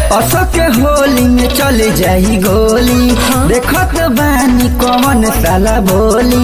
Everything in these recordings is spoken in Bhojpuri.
अशोक होली में चले जाई गोली। देखत बानी कौन साला बोली।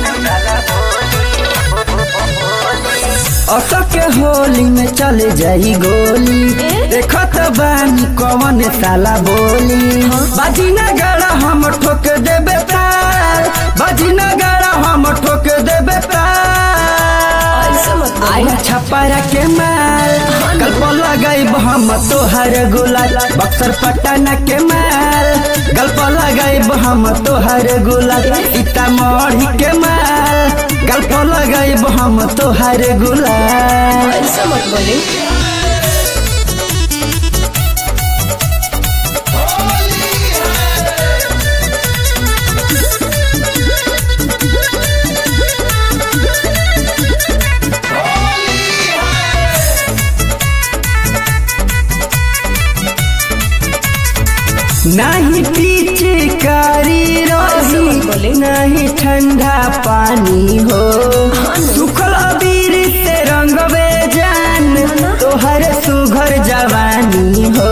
अशोक होली में चले जाई गोली। देखत बानी कौन साला बोली। बाजी नगाड़ा हम ठोक देबे ताल। बाजी नगाड़ा हम ठोक देबे ताल। आया छपारा के माल कल पर लगाई हम तोहर गुलाल। बक्सर पटना के माल गल पर लगाई हम तोहर गुलाल। सीतामढ़ी के माल गल पर लगाई हम तोहर गुलाल। ऐसा मत बोले। नहीं पीछे कारी रही नहीं ठंडा पानी हो। सुखल अबीर से रंगवे जान तोहर सुघर जवानी हो।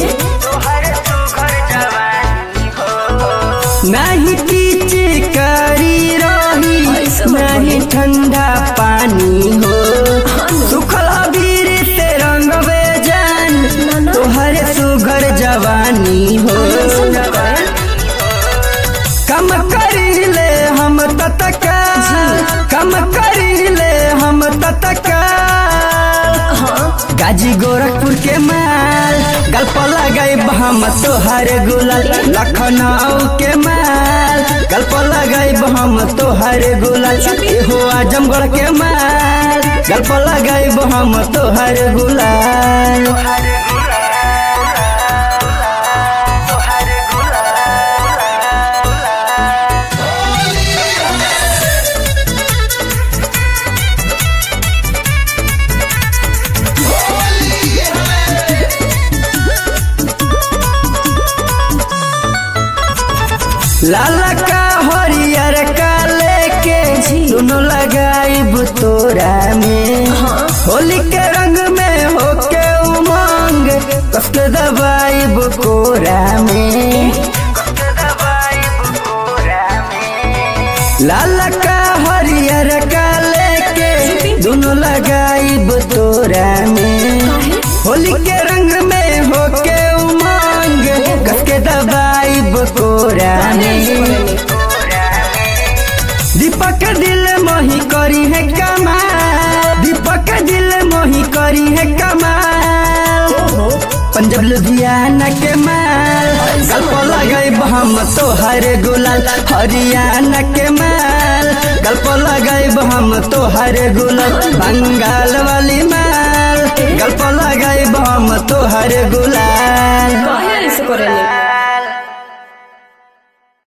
नहीं पीछे कारी रही नहीं ठंडा पानी हो। सुखल अबीर से रंगवे जान तोहर सुघर जवानी हो। कम करी ले हम ततका कम करी ले हम ततका। गाजी गोरखपुर के माल गल पर लगाई हम तोहर गुलाल। लखनऊ के माल गल पर लगाई हम तोहर गुलाल। हो आजमगढ़ के माल गल पर लगाई हम तोहर गुलाल। लाला का हरियर का लेके दोनों लगाई तोरा में। होली के रंग में होके उमंग कसके दबाई कोरा में। लाला का हरियर का लेके दोनों लगाई तोरा में। होली के रंग में होके उमंग कसके दबाई कोरा में। दीपक दिल मोही करी है कमाल। दीपक दिल मोही करी है कमाल। पंजाब लुधियाना के माल गल पर लगाई हम तोहर गुलाल। हरियाणा के माल गल पर लगाई हम तोहर गुलाल। बंगाल वाली माल गल पर लगाई हम तोहर गुलाल। काहे ऐसे करेले?